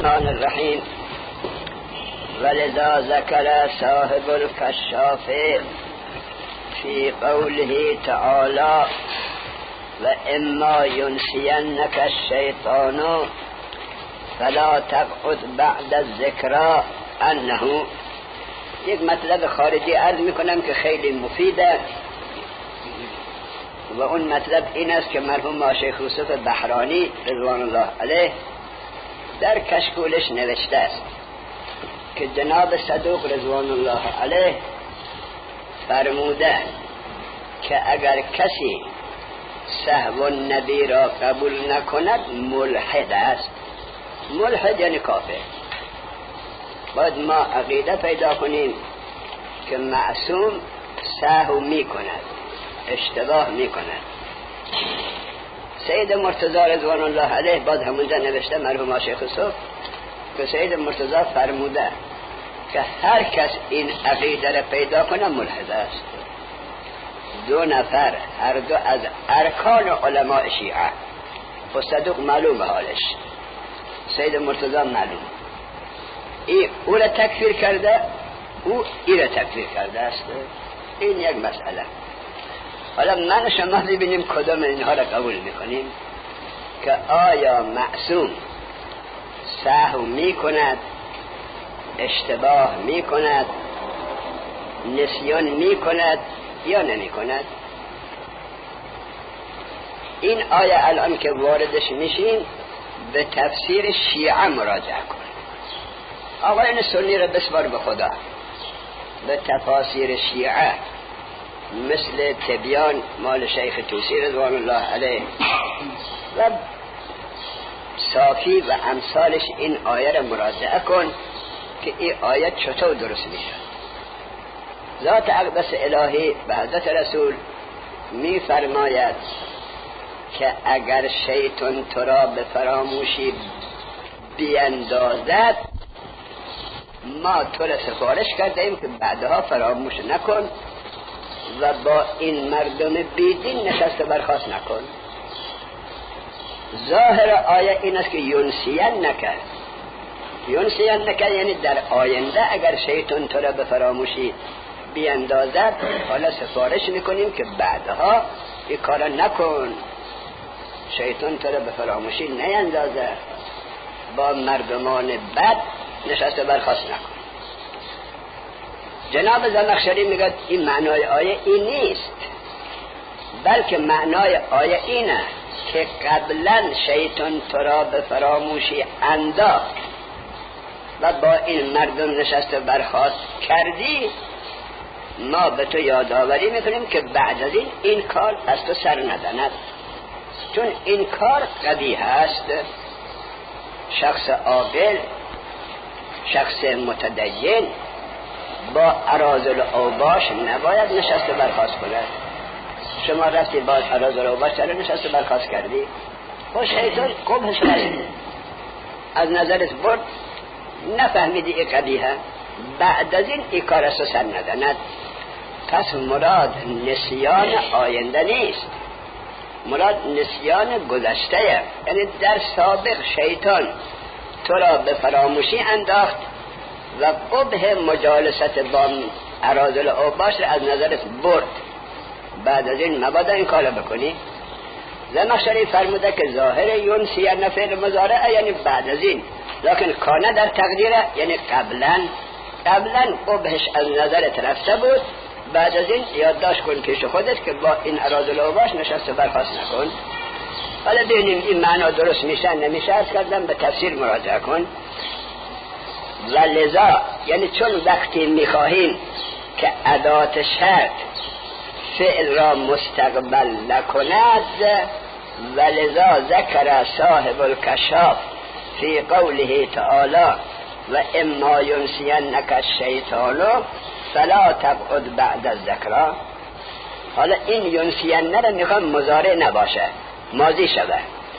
الرحمن الرحیم. ولذا ذکر صاحب الکشاف فی قوله تعالی و اما ینسینک الشیطان فلا تقعد بعد الذکر انه. یک مطلب خارجی عرض میکنم که خیلی مفیده و اون مطلب این است که مرحوم شیخ یوسف بحرانی رضوان الله علیه در کشکولش نوشته است که جناب صدوق رضوان الله علیه فرموده که اگر کسی سهو نبی را قبول نکند ملحد است. ملحد یعنی کافر. باید ما عقیده پیدا کنیم که معصوم سهو می کند، اشتباه می کند. سید مرتضی رضوان الله علیه باید همونجا نوشته مرحوم شیخ یوسف که سید مرتضی فرموده که هر کس این عقیده را پیدا کنه ملحد است. دو نفر هر دو از ارکان علماء شیعه و صدوق معلوم حالش، سید مرتضی معلوم، او را تکفیر کرده، او ای را تکفیر کرده است. این یک مسئله. حالا من شما ببینیم کدام اینها را قبول میکنیم که آیا معصوم سهو میکند، اشتباه میکند، نسیان میکند یا نمیکند. این آیه الان که واردش میشین به تفسیر شیعه مراجعه کن. آقایان سنی را بسپار به خدا، به تفاسیر شیعه مثل تبیان مال شیخ توسی رضوان الله علیه و صافی و امثالش این آیه را مراجعه کن که این آیه چطور درست میشه. ذات اقدس الهی به حضرت رسول می فرماید که اگر شیطان تو را به فراموشی بیندازد ما تو را سفارش کردیم که بعدها فراموش نکن و با این مردم بیدین نشست برخاست نکن. ظاهر آیه این است که ینسین نکن یعنی در آینده اگر شیطان تو را به فراموشی بیندازد حالا سفارش میکنیم که بعدها این کارا نکن، شیطان تو را به فراموشی نیندازه، با مردمان بد نشست برخاست نکن. جناب زمخشری میگه این معنای آیه این نیست، بلکه معنای آیه اینه که قبلا شیطان تو را به فراموشی انداخت و با این مردم نشست برخاست کردی، ما به تو یادآوری میکنیم که بعد از این کار از تو سر نداند، چون این کار قبیح است. شخص عاقل، شخص متدین با اراذل اوباش نباید نشست برخاست کند. شما رفتی با اراذل اوباش سر نشست برخاست کردی و شیطان قبحش از نظرت برد، نفهمیدی این قبیحه، بعد از این کار از تو سر نداند. پس مراد نسیان آینده نیست، مراد نسیان گذشته. یعنی در سابق شیطان تو را به فراموشی انداخت و قبح مجالست با اراذل اوباش را از نظرت برد، بعد از این مبادا این کارو بکنی. زمخشری فرموده که ظاهر ینسین فعل مضارع یعنی بعد از این، لکن کانه در تقدیره یعنی قبلا قبحش از نظرت رفته بود، بعد از این یادداشت کن پیش خودت که با این اراذل اوباش نشست برخاست نکن. حالا ببینیم این معنا درست میشه نمیشه. از کردم به تفسیر مراجعه کن. و لذا یعنی چون وقتی میخواهیم که ادات شرط فعل را مستقبل نکند، و لذا ذکر صاحب الکشاف فی قوله تعالی و اما ینسینک الشیطان فلا تقعد بعد الذکر. حالا این ینسین را میخوام مضارع نباشه، ماضی شده.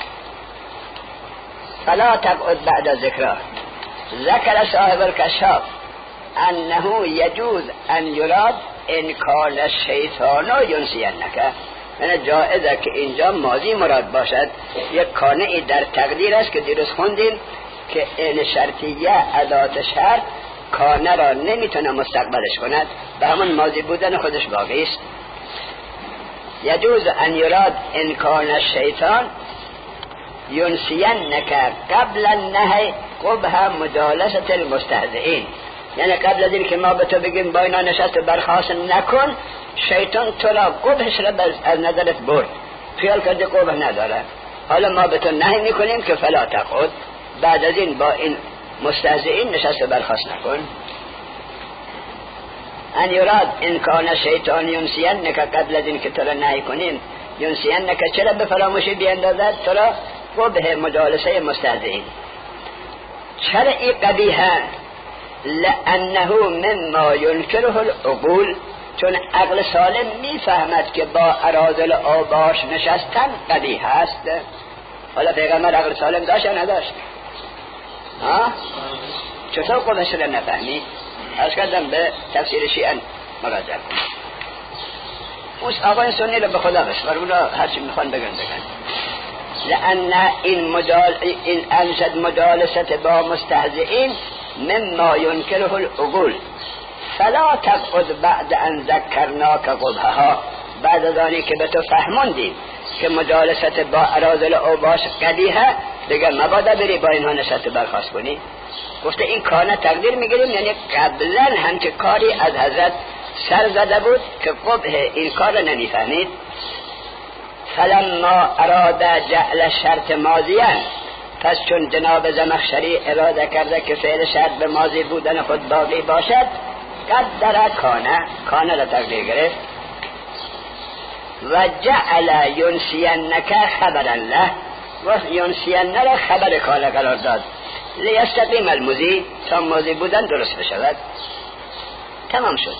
فلا تقعد بعد الذکر. ذکر صاحب الکشاف انه یجوز ان یراد ان کان الشیطان ینسینک. یعنی جایزه که اینجا ماضی مراد باشد، یک کانه در تقدیر است که دیروز خوندیم که این شرطیه ادات شرط کانه را نمیتونه مستقبلش کند، به همون ماضی بودن خودش باقی است. یجوز ان یراد ان کان الشیطان ینسینک قبل النهی قبح مجالسه المستهزئین، یعنی قبل از این که ما به تو بگیم با اینا نشست برخاست نکن، شیطان تو را قبحش را از نظرت برد، خیال کرده قبح نداره، حالا ما به تو نهی میکنیم که فلا تقعد، بعد از این با این مستهزئین نشست برخاست نکن. ان یراد ان کان شیطان ینسینک قبل از این که تو را نهی کنیم، ینسینک چرا به فراموشی بیندازد تو را قبح مجالسه مستهزئین. چرا این قبیحه؟ لانه مما ینکره العقول، چون عقل سالم میفهمد که با اراذل اوباش نشستن قبیح است. حالا پیغمبر عقل سالم داشت یا نداشت؟ چطور قبحش را نفهمی؟ از کردم به تفسیر شیعه مراجعه کنم. اون آقای سنی رو به خدا بسپار، اونا هرچی میخوان بگن. لأن این انشد مجالست با مستهزئین مما ینکره العقول فلا تقعد بعد ان ذکرناک قبحها، بعد از آنی که به تو فهموندیم که مجالست با اراذل اوباش قبیحه، دیگه مبادا بری با اینها نشست برخاست کنی. گفته این کانه تقدیر میگیریم، یعنی قبلا هم که کاری از حضرت سر زده بود که قبح این کار را نمیفهمید. فلما اراد جعل شرط ماضیان، پس چون جناب زمخشری اراده کرده که فعل شرط به ماضی بودن خود باقی باشد، قدر کانه را تقدیر گرفت. و جعل ینسینک خبرا له، و ینسین را خبر کانه قرار داد، لیستقیم المضی، تا ماضی بودن درست بشود. تمام شد.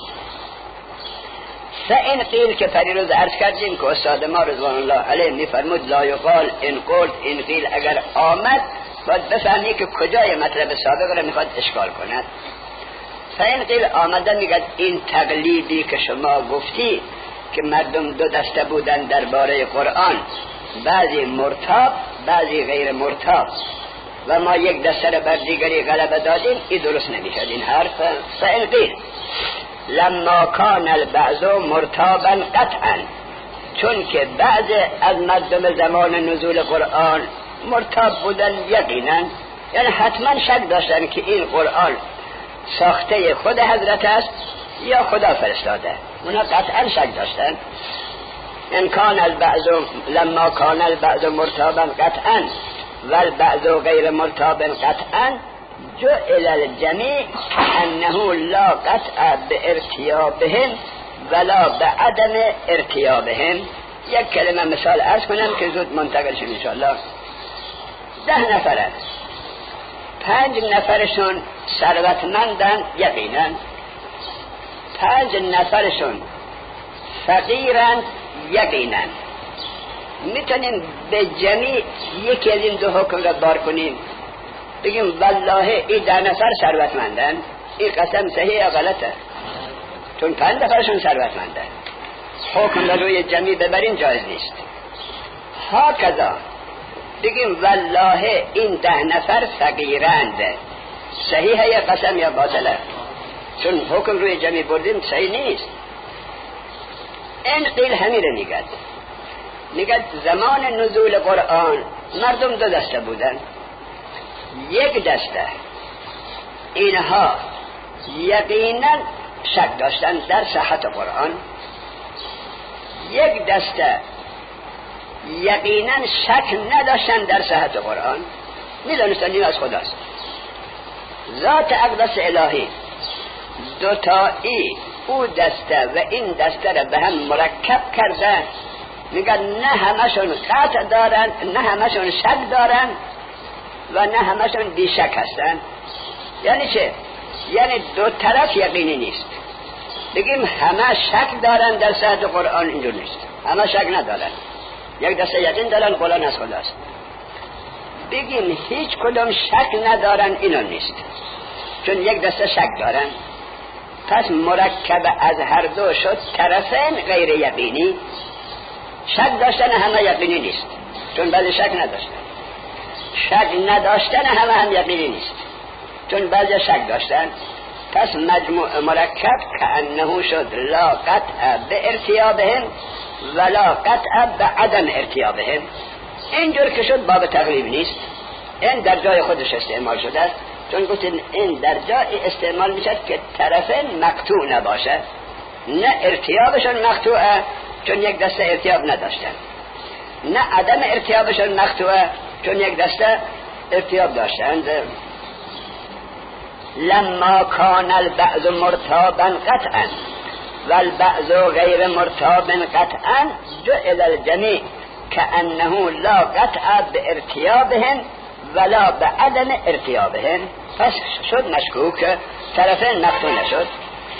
فإن قیل، که پریروز عرض کردیم که استاد ما رضوان الله علیه میفرمود لا یقال ان قلت ان قیل، اگر آمد باید بفهمی که کجای مطلب سابق را میخواد اشکال کند. فإن قیل آمده میگد این تقلیدی که شما گفتی که مردم دو دسته بودن درباره قرآن، بعضی مرتاب بعضی غیر مرتاب، و ما یک دسته را بر دیگری غلبه دادیم، این درست نمیشد این حرف. فإن قیل لما کان البعض مرتابا قطعا، چون که بعض از مردم زمان نزول قرآن مرتاب بودن یقینا، یعنی حتما شک داشتن که این قرآن ساخته خود حضرت است یا خدا فرستاده، اونا قطعا شک داشتن. ان کان البعض لما کان البعض مرتابا قطعا والبعض غیر مرتاب قطعا جعل الجمیع انه لا قطع بارتیابهم ولا بعدم ارتیابهم. یک کلمه مثال عرض کنم که زود منتقل شد انشاءالله. 10 نفرن، 5 نفرشون ثروتمندن یقینا، 5 نفرشون فقیرن یقینا. میتونیم به جمیع یکی از این دو حکم را بار کنیم، بگیم والله این 10 نفر ثروتمندن، این قسم صحیح یا غلطه؟ چون 5 نفرشون ثروتمندن، حکم را روی جمیع ببرین جایز نیست. ها کذا بگیم والله این 10 نفر فقیرند، صحیح یا قسم یا باطله؟ چون حکم روی جمیع بردیم صحیح نیست. این قیل همیره میگد زمان نزول قرآن مردم 2 دسته بودن. یک دسته اینها یقینا شک داشتن در صحت قرآن، یک دسته یقینا شک نداشتن در صحت قرآن، میدونستن این از خداست. ذات اقدس الهی دوتایی او دسته و این دسته را به هم مرکب کرده، میگن نه همشون قطع دارن، نه همشون شک دارن و نه همشون بی شک هستن. یعنی چه؟ یعنی دو طرف یقینی نیست. بگیم همه شک دارن در صحت قرآن، اینجور نیست. همه شک ندارن، یک دسته یقین دارن قرآن از خداست. بگیم هیچ کدام شک ندارن، اینو نیست، چون یک دسته شک دارن. پس مرکب از هر دو شد طرفین غیر یقینی. شک داشتن همه یقینی نیست، چون بعضی شک نداشتن. شک نداشتن هم یقینی نیست، چون بعضی شک داشتن. پس مجموع مرکب کأنه شد لا قطع به ارتیابهم ولا قطع به عدم ارتیابهم. اینجور که شد باب تقریب نیست، این در جای خودش استعمال شده است، چون گفتیم این در جای استعمال میشد که طرفین مقطوع نباشه، نه ارتیابشون مقطوعه چون یک دسته ارتیاب نداشتن، نه عدم ارتیابشون مقطوعه چون یک دسته ارتیاب داشتند. لما کان البعض مرتابا قطعا والبعض غیر مرتاب قطعا جعل الجمیع كأنه لا قطع بارتیابهم ولا بعدم ارتیابهم. پس شد مشکوک، طرفین مقطوع نشد.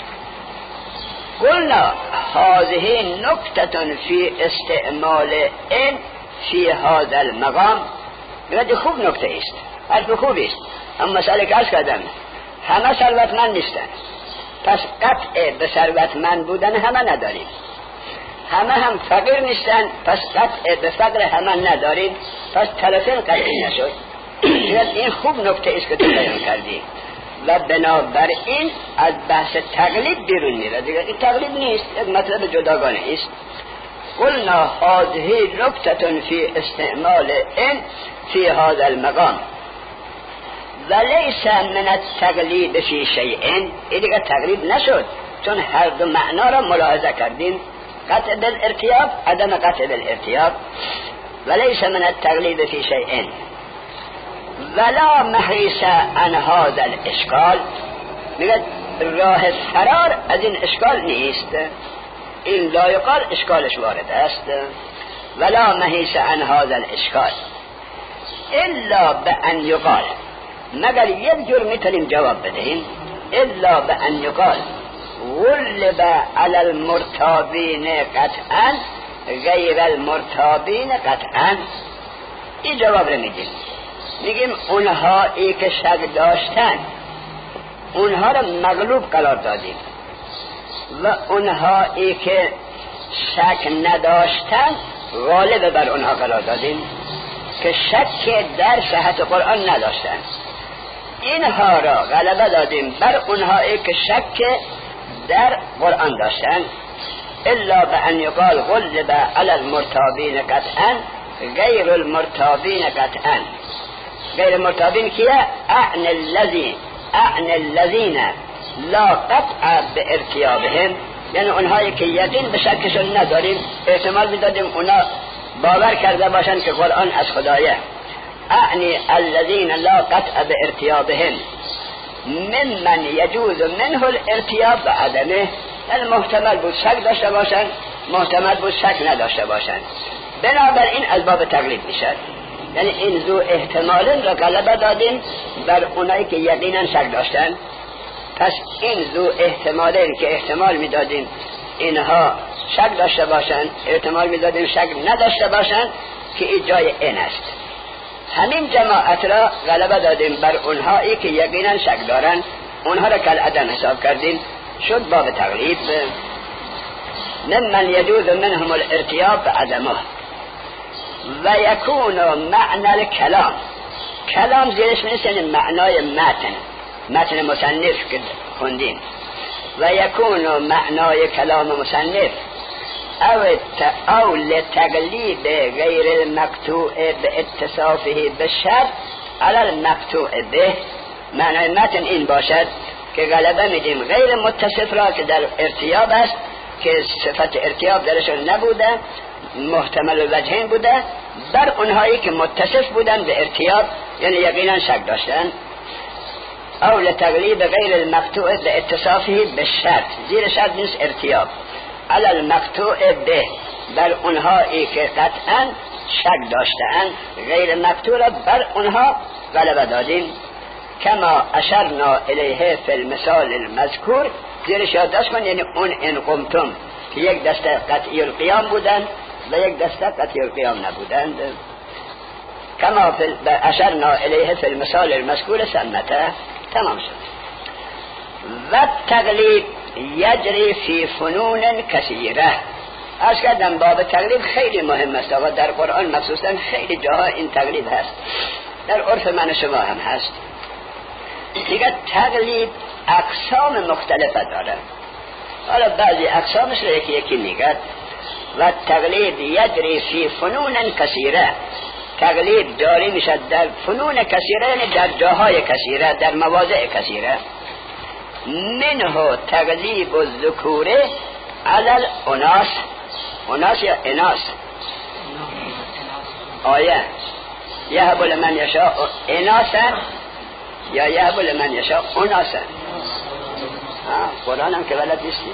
قلنا هذه نکته فی استعمال این فی هذا المقام. میگه خوب نکته است، حرف خوبی است، اما مسئله که عرض کردم همه ثروتمند نیستن، پس قطع به ثروتمند بودن همه نداریم. همه هم فقیر نیستن، پس قطع به فقر همه نداریم، پس طرفین قطعی نشد. این خوب نکته است که تو بیان کردی و بنابراین از بحث تقلید بیرون میره دیگه. این تقلید نیست، یک مطلب جداگانه است. قلنا هذه نکته فی استعمال این فی هذا المقام ولیس من التقلید فی شیء. این دیگه تقلید نشد، چون هر دو معنا را ملاحظه کردیم، قطع بالارتیاب عدم قطع بالارتیاب. ولیس من التقلید فی شیء ولا محیص عن هذا الاشکال. میگه راه فرار از این اشکال نیست، این لا یقال اشکالش وارد است. ولا محیص عن هذا الاشکال الا بان یقال، مگر یک جور میتونیم جواب بدهیم، الا بان یقال غلب علی المرتابین قطعا غیر المرتابین قطعا. این جواب رو میگیم اونهایی که شک داشتن اونها رو مغلوب قرار دادیم و اونهایی که شک نداشتن غالب بر اونها قرار دادیم که شک در صحت قرآن نداشتن. اینها را غلبه دادیم بر اونهایی که شک در قرآن داشتن. الا بأن یقال غلب علی المرتابین قطعا غیر المرتابین قطعا. غیر مرتابین کیه؟ اعنی الذین لا قطع بارتیابهم، یعنی اونهایی که یقین به شکشون نداریم، احتمال میدادیم اونا باور کرده باشن که قرآن از خدایه. اعنی الذین لا قطع بارتیابهم ممن یجوز منه الارتیاب و عدمه، یعنی محتمل بود شک داشته باشن، محتمل بود شک نداشته باشن. بنابراین از باب تقلید میشد، یعنی این ذو احتمالن را غلبه دادیم بر اونایی که یقینا شک داشتن. پس این ذو احتمالن که احتمال میدادیم اینها شک داشته باشن، احتمال میدادیم شک نداشته باشن، که این جای این است. همین جماعت را غلبه دادیم بر اونهایی که یقینا شک دارن، اونها را کل عدم حساب کردیم، شد باب تقلید. ممن یجوز منهم الارتیاب بعدمه و یکون معنی الکلام. کلام زیرش می‌نویسن معنای متن مصنف که خوندیم. و یکون معنای کلام مصنف او لتقلید غیر المقطوع به اتصافه بالشرط علی المقطوع به. معنای متن این باشد که غلبه میدیم غیر متصف را که در ارتیاب است، که صفت ارتیاب درشون نبوده، محتمل وجهین بوده، بر اونهایی که متصف بودن به ارتیاب، یعنی یقینا شک داشتن. او لتقلید غیر المقطوع به اتصافه بالشرط، زیر شرط نیست ارتیاب، علی المقطوع به، بر اونهایی که قطعا شک داشتن، غیر مقطوع را بر اونها غلبه دادیم. کما اشرنا الیه فی المثال المذکور، زیرش یادداشت کن، یعنی اون ان قمتم که یک دسته قطعی القیام بودن و یک دسته قطعی القیام نبودند. کما اشرنا الیه فی المثال المذکور سمته. تمام شد. و تقلید یجری فی فنون کثیره. عرض کردم باب تقلید خیلی مهم است و در قرآن مخصوصا خیلی جاها این تقلید هست. در عرف من شما هم هست. دیگه تقلید اقسام مختلف داره. حالا بعضی اقسامش رو یکی میگه. و تقلید یجری فی فنون کثیره، تقلید داری میشد در فنون کثیره، یعنی در جاهای کثیره، در مواضع کثیره. منه تقلیب الذکوره علی الاناس، اناس یا اناس، آیه یهب لمن یشاء اناسا یا یهب لمن یشاء اناسا. قرآن هم که بلد نیستیم.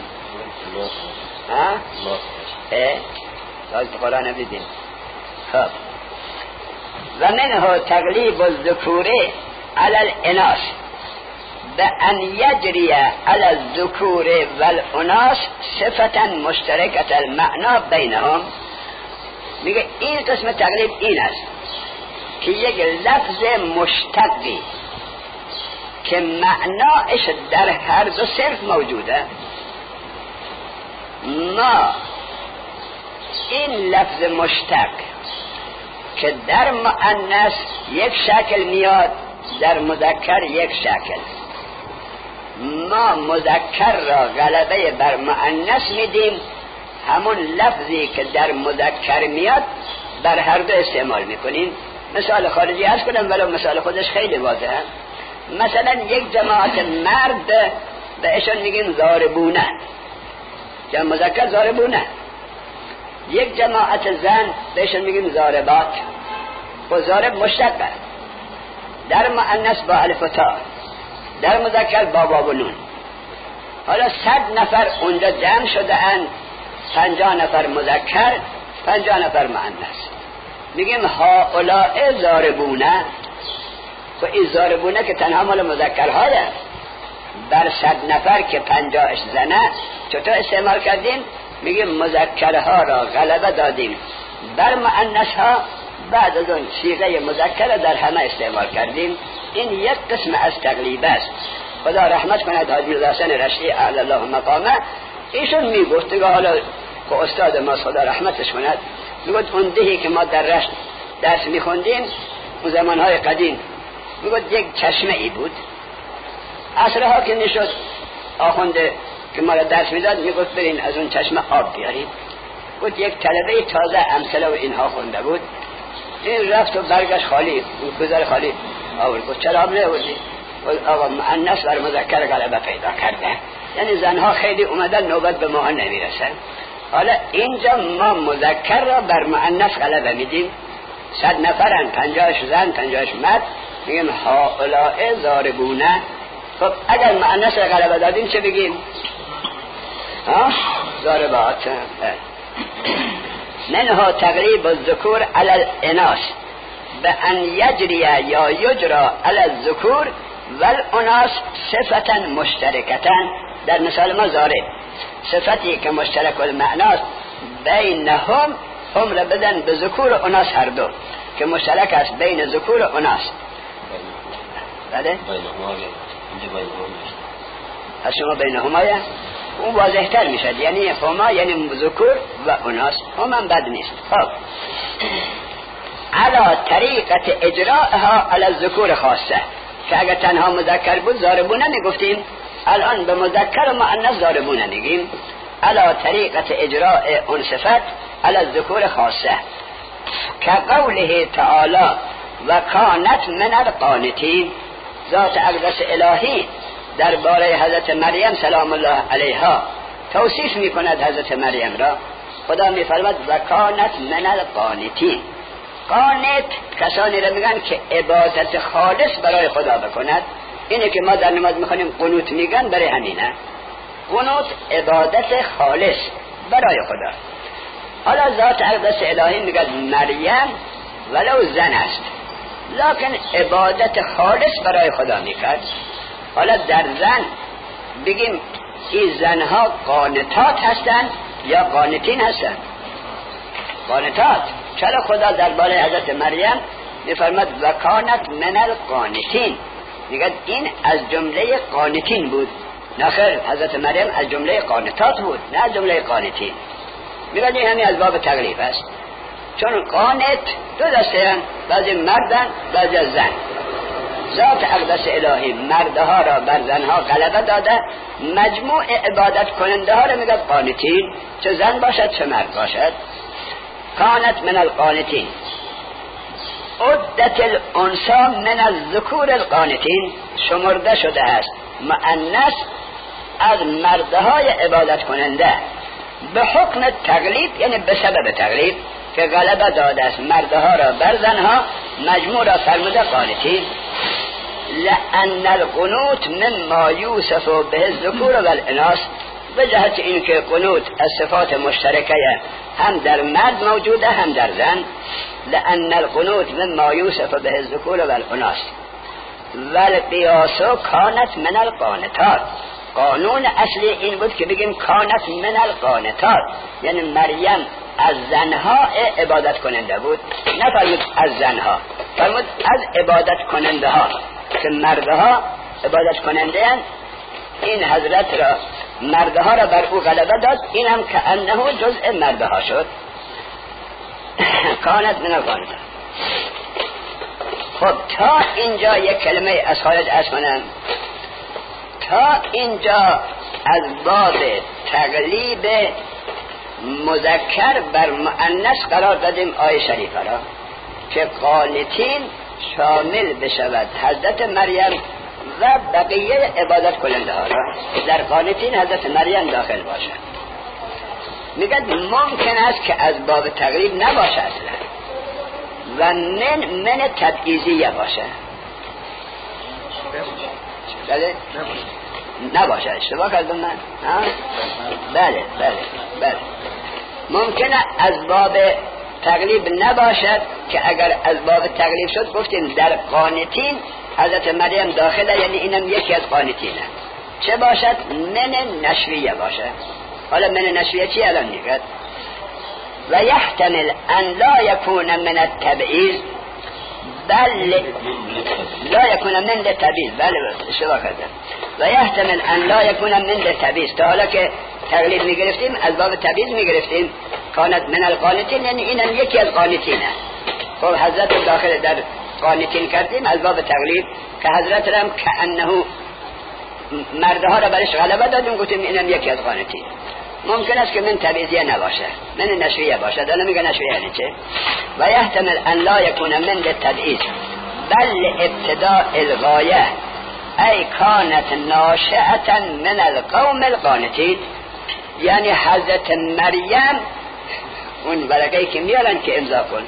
لازم قرآن هم دیدیم. خب و منه تقلیب الذکوره علی الاناس بأن یجری علی الذکور والاناس صفتا مشترکت المعنا بینهم. میگه این قسم تقلیب این است که یک لفظ مشتقی که معناش در هر دو صرف موجوده، ما این لفظ مشتق که در مؤنث یک شکل میاد، در مذکر یک شکل، ما مذکر را غلبه بر مؤنث میدیم، همون لفظی که در مذکر میاد بر هر دو استعمال میکنیم. مثال خارجی عرض کنم ولو مثال خودش خیلی واضحه. مثلا یک جماعت مرد بهشون میگیم ضاربونه، جمع مذکر ضاربونه. یک جماعت زن بهشون میگیم ضاربات، و ضارب مشتقه، در مؤنث با الف و تا، در مذکر با واو و نون. حالا 100 نفر اونجا جمع شده اند، 50 نفر مذکر، 50 نفر مؤنث. میگیم هؤلاء ضاربونه. و این ضاربونه که تنها مال مذکرهایه، بر 100 نفر که 50 زنه چطور استعمال کردیم؟ میگیم مذکرها را غلبه دادیم بر مؤنثها، بعد از اون صیغه مذکر در همه استعمال کردیم. این یک قسم از تقلیب است. خدا رحمت کند حاجی حسن رشدی اعلی الله مقامه، ایشون میگفت که حالا که استاد ما خدا رحمتش کند، میگفت اون دهی که ما در رشت درس میخوندیم اون زمانهای قدیم، میگفت یک چشمه ای بود، عصرها که میشد آخونده که ما را درس میداد میگفت برین از اون چشمه آب بیارید. گفت یک طلبه تازه امثله و اینها خونده بود، این رفت و برگشت خالی، اون کوزه خالی آورد. گفت چرا آب نیاوردی؟ گفت آقا مؤنث بر مذکر غلبه پیدا کرده، یعنی زنها خیلی اومدن نوبت به ما نمیرسن. حالا اینجا ما مذکر را بر مؤنث غلبه میدیم، 100 نفرن، 50 زن 50 مرد، میگیم هؤلاء ضاربونه. خب اگر مؤنث را غلبه دادیم چه بگیم؟ ضاربات. منها تقریب الذکور علی الاناث بأن یجری یا یجرى علی الذکور والاناث صفتا مشترکتا. در مثال ما ضارب صفتی که مشترک المعناست بینهم، هم را بدن به ذکور و اناث هر دو که مشترک است بین ذکور و اناث. بله؟ از شما بینهما اون واضح تر میشد، یعنی هما یعنی ذکور و اناث، هم هم بد نیست. خب علا طریقت اجراءها علی الذکور خاصه، که اگر تنها مذکر بود ضاربونه میگفتیم، الان به مذکر و مؤنث ضاربونه میگیم. علا طریقت اجراء اون صفت علی الذکور خاصه، که قوله تعالی و کانت من القانتین. ذات اقدس الهی درباره حضرت مریم سلام الله علیها توصیف میکند حضرت مریم را. خدا میفرماد و کانت من القانتین. قانت کسانی را میگن که عبادت خالص برای خدا بکند. اینه که ما در نماز میخونیم قنوت میگن، برای همینه. قنوت عبادت خالص برای خدا. حالا ذات اقدس الهی میگه مریم ولو زن است لکن عبادت خالص برای خدا میکرد. حالا در زن بگیم این زنها قانتات هستند یا قانتین هستند؟ قانتات. چرا خدا درباره حضرت مریم میفرماد و کانت من القانتین؟ میگه این از جمله قانتین بود. نخیر، حضرت مریم از جمله قانتات بود، نه از جمله قانتین. میگه این همین از باب تقلیب است. چون قانت دو دسته هستند، بعضی مردن بعضی زن. ذات اقدس الهی مردها را بر زنها غلبه داده، مجموع عبادت کننده ها را میگه قانتین، چه زن باشد چه مرد باشد. کانت من القانتین عدت الانثى من الذکور القانتین، شمرده شده است مؤنث از مردهای عبادت کننده به حکم تقلیب، یعنی به سبب تقلیب که غلبه داده است مردها را بر زنها، مجموع را فرموده قانتین. لأن القنوت مما یوصف به الذکور والاناث، به جهت اینکه قنوت از صفات مشترکه هم در مرد موجوده هم در زن. لأن القنوت مما یوصف به الذکور والاناث والقیاس کانت من القانتات. قانون اصلی این بود که بگیم کانت من القانتات، یعنی مریم از زنها عبادت کننده بود، نه فرمود از زنها، فرمود از عبادت کننده ها که مردها عبادت کننده هستند. این حضرت را مردها را بر او غلبه داد، این هم که انه جزء مردها شد. کانت من القانتات. خب تا اینجا یک کلمه از خارج از کنم، تا اینجا از باب تقلیب مذکر بر مؤنث قرار دادیم آیه شریفه را که قانتین شامل بشود حضرت مریم و بقیه عبادت کننده ها را. در قانتین حضرت مریم داخل باشد. میگه ممکن است که از باب تقلیب نباشه اصلا و من تبعیضیه باشه. بله نباشه، اشتباه کردم من؟ بله ممکنه از باب تقلیب نباشد که اگر از باب تقلیب شد گفتیم در قانتین حضرت مریم داخله، یعنی اینم یکی از قانتینه. چه باشد؟ من نشویه باشه. حالا من نشویه چی الان میگه؟ و یحتمل ان لا یکون من التبعیض، بل لا یکون من التبعیض، بله اشتباه کردم. و یحتمل ان لا یکون من التبعیض، تا حالا که تقلید میگرفتیم از باب تبعیض میگرفتیم کانت من القانتین، یعنی اینم یکی از قانتینه. خب حضرت داخل در قانتین کردیم از باب تقلید که حضرت رم که انه مردها را برش غلبه دادیم، گفتیم اینم یکی از قانتین. ممکن است که من تبعیضیه نباشه، من نشویه باشه. دانا میگه نشویه یعنی چه؟ و یحتمل ان لا یکون من للتبعیض بل ابتداء الغایه ای کانت ناشئة من القوم القانتین، یعنی حضرت مریم اون ورقه‌ای که میارن که امضا کن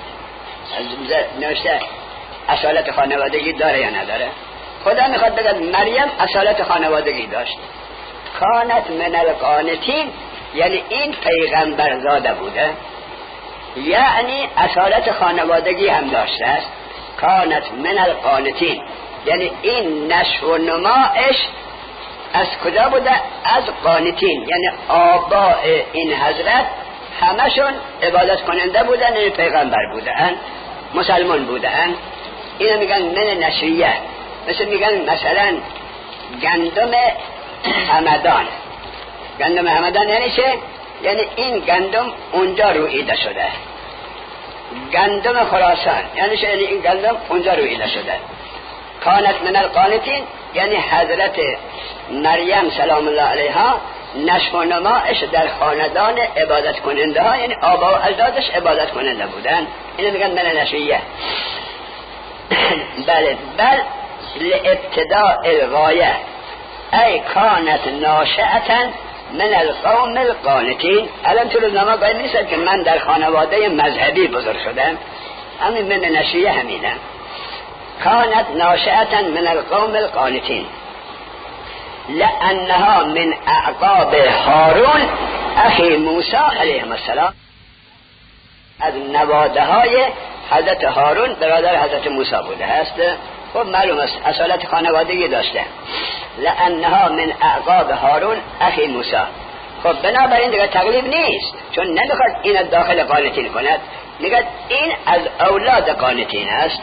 نوشته اصالت خانوادگی داره یا نداره. خدا میخواد بگه مریم اصالت خانوادگی داشت. کانت من القانتین یعنی این پیغمبر زاده بوده، یعنی اصالت خانوادگی هم داشته است. کانت من القانتین یعنی این نشو و نمایش از کجا بوده؟ از قانتین، یعنی آباء این حضرت همشون عبادت کننده بودن، یعنی پیغمبر بودن، مسلمان بودن. اینو میگن من نشریه. مثل میگن مثلا گندم همدان. گندم همدان یعنی چه؟ یعنی این گندم اونجا رویده شده. گندم خراسان یعنی چه؟ یعنی این گندم اونجا رویده شده. کانت من القانتین یعنی حضرت مریم سلام الله علیها نشو و نمایش در خاندان عبادت کننده ها، یعنی آبا و اجدادش عبادت کننده بودن. اینو میگن من نشویه. بله بل لابتداء الغایه ای کانت ناشئة من القوم القانتین. الان تو روزنامه باید نیست که من در خانواده مذهبی بزرگ شدم، همین من نشویه همینه. کانت ناشئة من القوم القانتین لأنها من اعقاب هارون اخی موسی علیه السلام، از نواده های حضرت هارون برادر حضرت موسی بوده است. خب معلوم است اصالت خانوادگی داشته. لأنها من اعقاب هارون اخی موسی. خب بنابراین دیگه تقلیب نیست، چون نمیخواد این داخل قانتین کند، میگه این از اولاد قانتین است.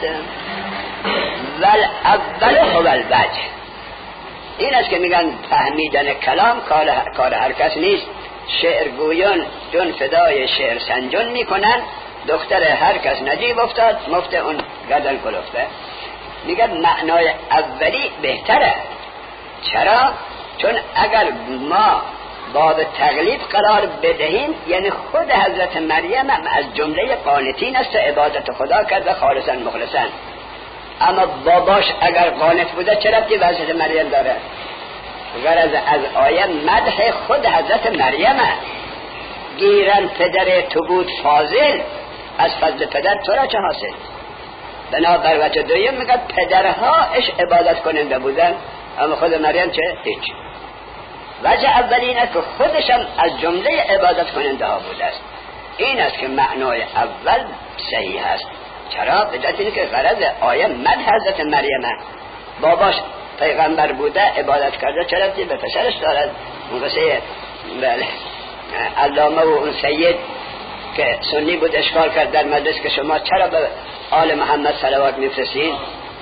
والاول هو الوجه. این است که میگن فهمیدن کلام کار هر کس نیست. شعر گویان جن فدای شعر سنجون میکنن، دختر هر کس نجیب افتاد مفت اون گردن کلفته. میگه معنای اولی بهتره. چرا؟ چون اگر ما باب تقلید قرار بدهیم یعنی خود حضرت مریم هم از جمله قانتین است، عبادت خدا کرده خالصا مخلصا. اما باباش اگر قانت بوده چرا ربطی به حضرت مریم داره؟ غرض از آیه مدح خود حضرت مریم. گیرن پدر تو بود فاضل، از فضل پدر تو را چه حاصل؟ بنابر وجه دویم میگه پدرها اش عبادت کننده بودن، اما خود مریم چه؟ هیچ. وجه اولین است که خودشم از جمله عبادت کننده ها بوده است. این است که معنای اول صحیح است. چرا؟ به جهت اینکه غرض آیه مدح حضرت مریم. باباش پیغمبر بوده عبادت کرده چرا به پسرش دارد؟ اون قصه بله علامه و اون سید که سنی بود اشکال کرد در مجلس که شما چرا به آل محمد صلوات میفرستین؟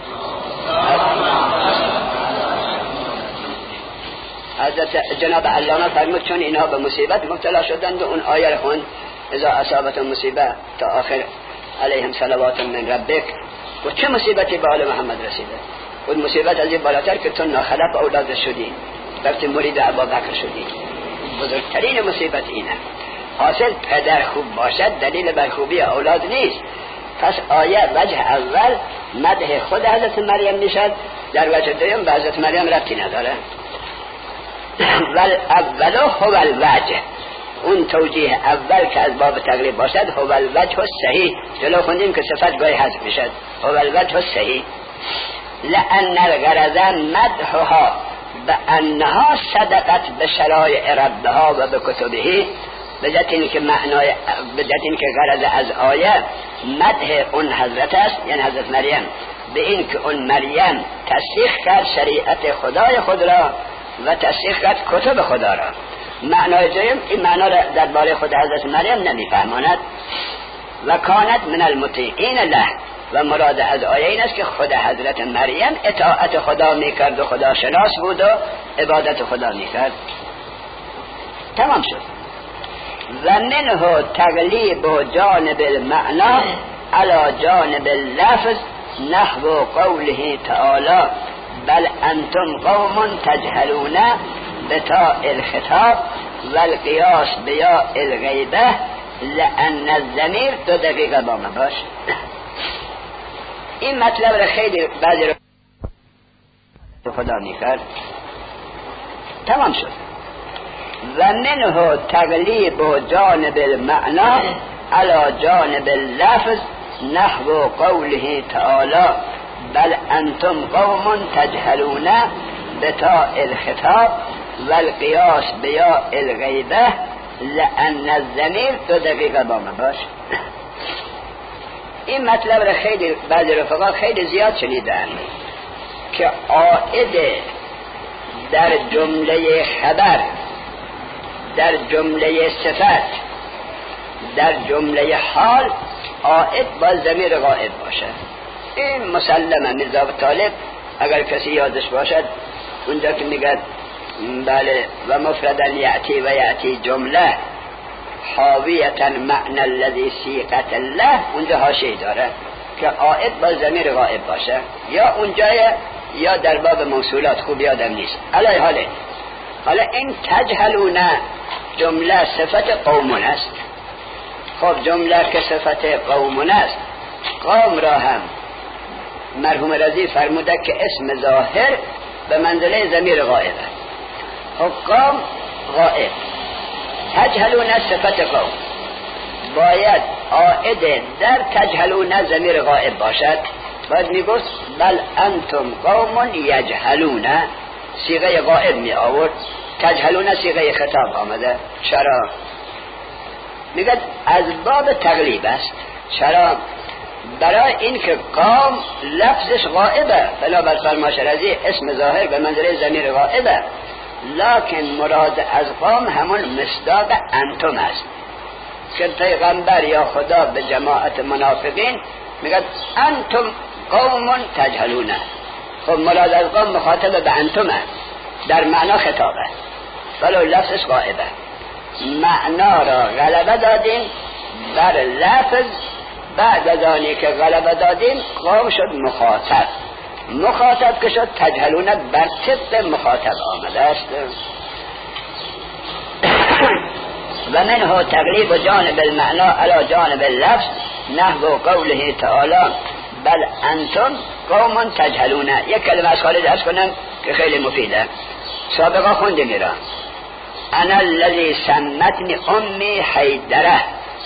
حضرت جناب علامه فرمود چون اینا به مصیبت مبتلا شدند و اون آیه رو خوند اذا اصابت مصیبه تا آخر علیهم صلوات من ربک. و چه مصیبتی به آل محمد رسیده؟ اون مصیبت از این بالاتر که تو ناخلف اولاد شدی، رفتی مرید ابوبکر شدی. بزرگترین مصیبت اینه. حاصل پدر خوب باشد دلیل بر خوبی اولاد نیست. پس آیه وجه اول مدح خود حضرت مریم میشد، در وجه دوم به حضرت مریم ربطی نداره. والاول هو الوجه، اون توجیه اول که از باب تقریب باشد هو الوجه صحیح. جلو خوندیم که صفت گاهی حذف میشد. هو الوجه صحیح. لأن الغرض مدحها بأنها صدقت بشرایع ربها و بکتبه. بجد این که غرض از آیه مدح اون حضرت است، یعنی حضرت مریم، به این که اون مریم تصدیق کرد شریعت خدای خود را و تصدیق کرد کتب خدا را. معنای دوم این معنا را درباره خود حضرت مریم نمیفهماند. و کانت من المطیعین له، و مراد از آیه این است که خود حضرت مریم اطاعت خدا میکرد و خدا شناس بود و عبادت خدا میکرد. تمام شد. و منه تغلیب جانب المعنى على جانب اللفظ نحو قوله تعالی بل انتم قوم تجهلون بتاء الخطاب والقياس بیاء الغیبه لأن الضمیر 2 دقیقه با من باش. این مطلب را خیلی بعضی رو خدا میکرد. تمام شد. و منه تغلیب جانب المعنى على جانب اللفظ نحو قوله تعالی بل انتم قوم تجهلون بتاء الخطاب والقياس بیاء الغیبه لأن الضمیر 2 دقیقه با من باش. این مطلب را خیلی بعضی رفقا خیلی زیاد شنیدن که عائد در جمله خبر، در جمله صفت، در جمله حال عائد با ضمیر غائب باشه. این مسلمه. میرزا طالب اگر کسی یادش باشد اونجا که میگه بله و مفردن یعتی و یعتی جمله حاویتا معنی الذی سیقت الله، اونجا حاشیه داره که عائد با ضمیر غائب باشه، یا اونجای یا در باب موصولات، خوب یادم نیست. علی حاله. حالا این تجهلون جمله صفت قومون است. خب جمله که صفت قومون است، قوم را هم مرحوم رضی فرموده که اسم ظاهر به منزله ضمیر غائب است. خب قوم غائب، تجهلون صفت قوم باید عائد در تجهلون ضمیر غائب باشد. باید میگوست بل انتم قوم یجهلون، صیغه غائب می آورد. تجهلون صیغه خطاب آمده. چرا؟ میگه از باب تقلیب است. چرا؟ برای این که قوم لفظش غائبه، بنابر فرمایش رضی اسم ظاهر به منزله ضمیر غائبه، لکن مراد از قوم همون مصداق انتم است که پیغمبر یا خدا به جماعت منافقین میگه انتم قوم تجهلون. خب مراد از قوم مخاطب به انتمه، در معنا خطابه ولو لفظش غائبه. معنا را غلبه دادیم بر لفظ بعد از آنی که غلبه دادیم قوم شد مخاطب که شد تجهلون بر طبق مخاطب آمده است. و منه تقلیب جانب المعنا علی جانب اللفظ نحو قوله تعالی بل انتم قوم تجهلون. یک کلمه از خالد ارز کنم که خیلی مفیده، سابقا خونده میرم. انا الذی سمتنی امی حیدره.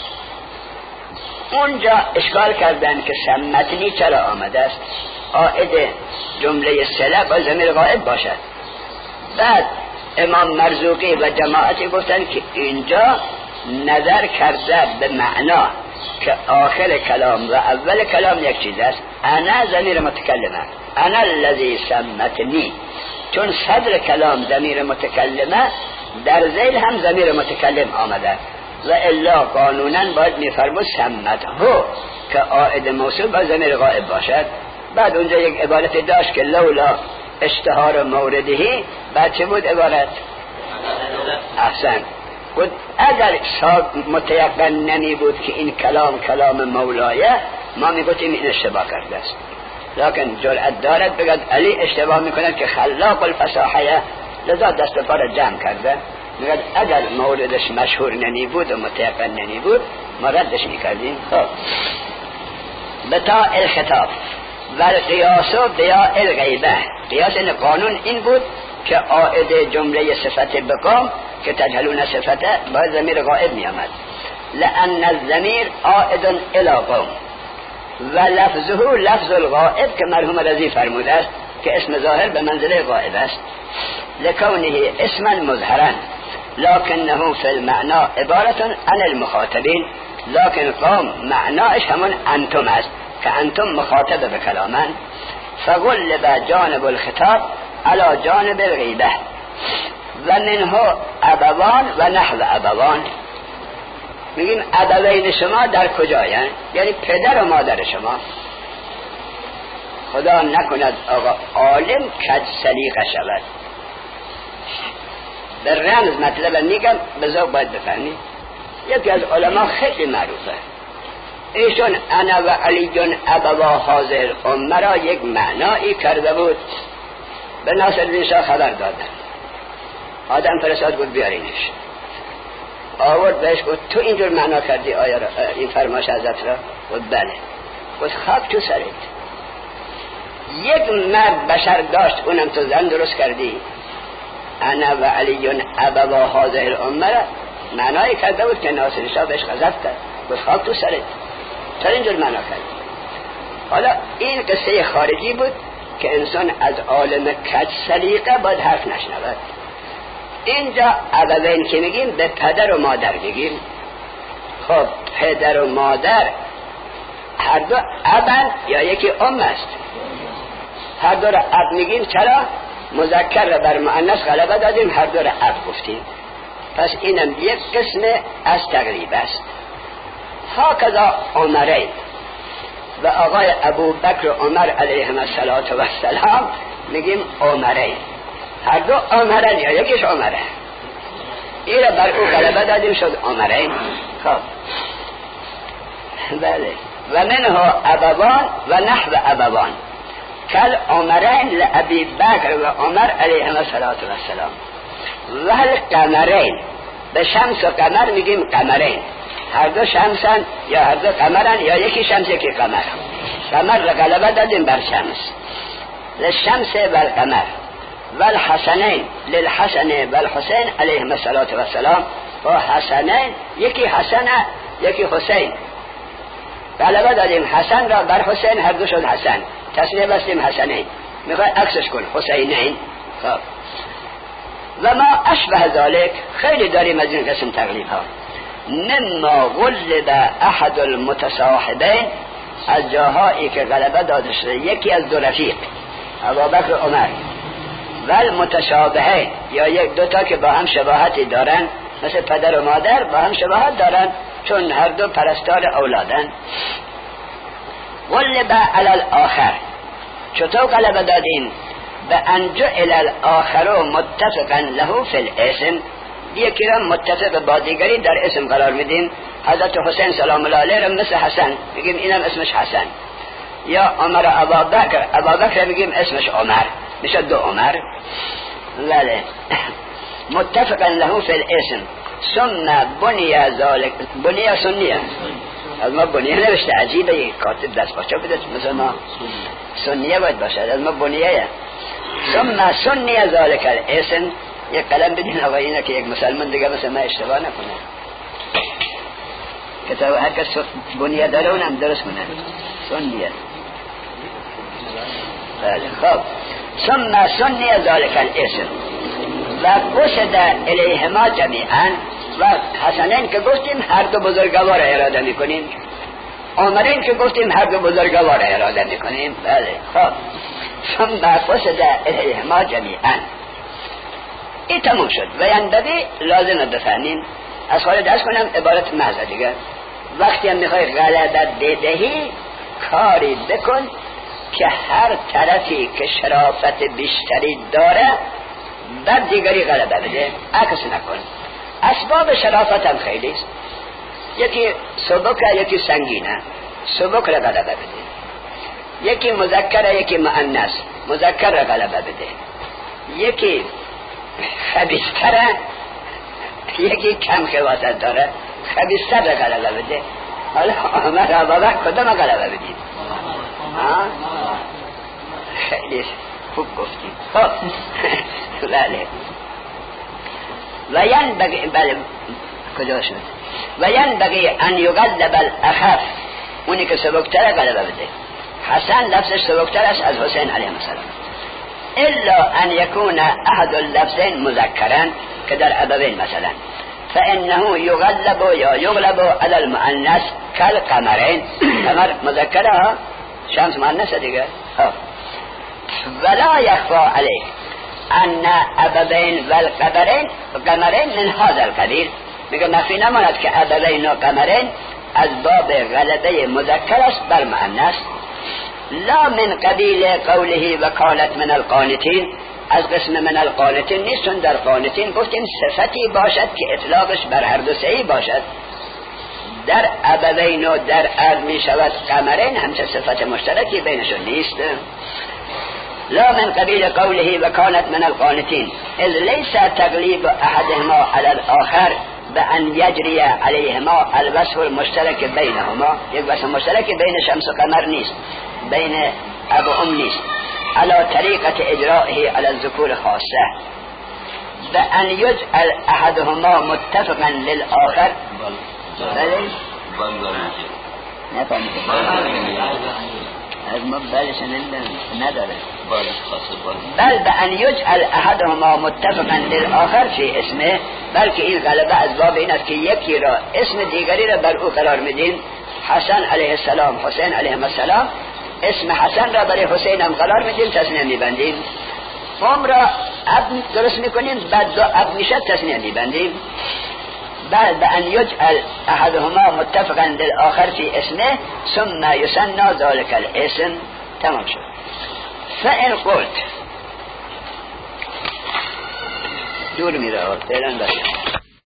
اونجا اشکال کردن که سمتنی چرا آمده است، عائد جمله صله با ضمیر غائب باشد. بعد امام مرزوقی و جماعتی گفتن که اینجا نظر کرده به معنا که آخر کلام و اول کلام یک چیز است. انا ضمیر متکلمه، انا الذی سمتنی، چون صدر کلام ضمیر متکلمه در ذیل هم ضمیر متکلم آمده و الا قانونا باید میفرمود سمته که عائد موصول با ضمیر غائب باشد. بعد اونجا یک عبارت داشت که لولا اشتهار موردهی، بعد چه بود عبارت؟ احسن بود. اگر متیقن نمی بود که این کلام مولایه، ما می گفتیم این اشتباه کرده است. لکن جرأت دارد بگد علی اشتباه میکند که خلاق الفصاحه، لذا دست پا را جمع کرده. میگد اگر موردش مشهور نمی بود و متیقن نمی بود ما ردش میکردیم. خب بتا الخطاب و قیاس و بیا الغیبه. قیاس این قانون این بود که عائد جمله صفت بقام که تجهلون صفته باید ضمیر غائب می آمد، لأن الضمیر عائد الی قوم و لفظه لفظ الغائب که مرحوم رضی فرموده است که اسم ظاهر به منزله غائب است، لکونه اسما مظهرا لکنه فی المعنا عبارة عن المخاطبین، لکن قوم معناش همون انتم است که انتم مخاطب به کلامن. فغلب جانب الخطاب علی جانب الغیبه و منه ابوان و نحو ابوان. میگیم ابوین شما در کجایند؟ یعنی پدر و مادر شما. خدا نکند آقا عالم کج سلیقه شود. به رمز مطلب میگم به ذوق باید بفهمید. یکی از علما خیلی معروفه، ایشون انا و علی جن ابوا حاضر امه را یک معنایی کرده بود، به ناصرالدین شاه خبر دادن، آدم فرستاد بود بیارینش. آورد بهش گفت تو اینجور معنا کردی آیا این فرمایش حضرت را؟ گفت بله. گفت خاک تو سرت، یک مرد بشر داشت اونم تو زن درست کردی. انا و علی جن ابوا حاضر امه را معنایی کرده بود که ناصرالدین شاه بهش غضب کرد. گفت خاک تو سرت، چرا اینجور معنا کرد؟ حالا این قصه خارجی بود که انسان از عالم کج سلیقه باید حرف نشنود. اینجا ابوین که میگیم به پدر و مادر میگیم. خب پدر و مادر هر دو ابن یا یکی ام است، هر دو را اب میگیم. چرا؟ مذکر را بر مؤنث غلبه دادیم، هر دو را اب گفتیم. پس اینم یک قسم از تقریب است. هاکذا عمرین و آقای ابو بکر و عمر علیهم السلام میگیم عمرین، هر دو عمرن یا یکیش عمره. این را بر او غلبه دادیم شد عمرین. خب بله. و منه ابوان و نحو ابوان کل عمرین لابی بکر و عمر علیهم السلام و القمرین. به شمس و قمر میگیم قمرین، هر دو شمسن یا هر دو قمرن یا یکی شمس یکی قمر. قمر را غلبه دادیم بر شمس، للشمس و القمر و الحسنین للحسن و الحسین علیهم السلام. و حسنین یکی حسن یکی حسین، غلبه دادیم حسن را بر حسین، هر دو شد حسن، تصنیه بستیم حسنین. میخوای عکسش کن حسینین. خب و ما اشبه ذالک، خیلی داریم از این قسم تقلیب ها. مما غلب احد المتصاحبین، از جاهایی که غلبه داده شده یکی از دو رفیق ابوبکر و عمر، و المتشابهین یا یک دوتا که با هم شباهتی دارن، مثل پدر و مادر با هم شباهت دارن چون هر دو پرستار اولادن. غلب علی الاخر، چطور غلبه دادیم؟ به انجو الی الاخر متفقا له فی الاسم، یکی را متفق با دیگری در اسم قرار میدیم. حضرت حسین سلام الله علیه رو مثل حسن بگیم اینم اسمش حسن، یا عمر ابابکر بگیم اسمش عمر، میشه دو عمر. بله متفقا له فی الاسم ثم بنی ذلك بنی سنیه، از ما بنیه نوشته، عجیبه یک کاتب دست پاچه بده مثل ما سنیه باید باشد، از ما بنیه. ثم سنی ذلك الاسم، یک قلم بدین آقا اینه که یک مسلمان دیگه مثل ما اشتباه نکنه، کتاب هر کس بنیه داره اونم درست کنه سنیه. بله خب ثم سنی ذلك الاسم و قصد الیهما جمیعا، و حسنین که گفتیم هر دو بزرگوار اراده میکنیم، عمرین که گفتیم هر دو بزرگوار اراده میکنیم. بله خب ثم قصد الیهما جمیعا، این تموم شد. و ینبغی لازم بفهمیم، از خواهی دست کنم عبارت محض دیگه، وقتی هم میخوای غلبت بدهی کاری بکن که هر طرفی که شرافت بیشتری داره بر دیگری غلبه بده، عکس نکن. اسباب شرافت هم خیلی است، یکی سبکه یکی سنگینه، سبک را غلبه بده، یکی مذکره یکی مؤنث، مذکر را غلبه بده، یکی خبیث‌تره یکی کم خواست داره، خبیث‌تر را غلبه بده. حالا عمر بابا کدام غلبه بدید؟ خیلی خوب گفتیم. خب بله و ینبغی، بله کجا شد؟ و ینبغی ان یغلب الاخف، اونی که سبکتر غلبه بده. حسن لفظش سبکتر است از حسین علیه السلام، الا ان یکون احد اللفظین مذکرا که در ابوین مثلا، فانه یغلب یا یغلب علی المؤنث کالقمرین، قمر مذکره شمس مؤنث دیگه. ولا یخفا علیک ان ابوین و القمرین من هذا القبیل، میگه مخفی نماند که ابوین و قمرین از باب غلبه مذکر است بر مؤنث. لا من قبیل قوله و کانت من القانتین، از قسم من القانتین نیستون. در قانتین گفتیم صفتی باشد که اطلاقش بر هر دو سهی باشد، در ابوین و در ارض می شود قمرین همچه صفت مشترکی بینشون نیست. لا من قبیل قوله و کانت من القانتین اذ لیس تغلیب احدهما علی الاخر بأن یجری علیهما الوصف المشترک بینهما، یک وصف مشترک بین شمس و قمر نیست، بین اب و ام نیست، على طریقت اجرائه علی الذکور خاصه، بأن یجعل احدهما متفقا للآخر. بله از ما بلش نداره، بل بأن یجعل احدهما متفقا للآخر فی اسمه، بلکه این غلبه از باب این است که یکی را اسم دیگری را بر او قرار میدیم. حسن علیه السلام، حسین علیه السلام، اسم حسن را برای حسین هم قرار میدیم، تسنیه میبندیم. ام را اب درست میکنیم، بعد دو اب میشه تسنیه میبندیم. بعد بأن یجعل احدهما متفقا للآخر فی اسمه ثم یسنا ذلك الاسم. تمام شد. فإن قلت دور میره فعلا.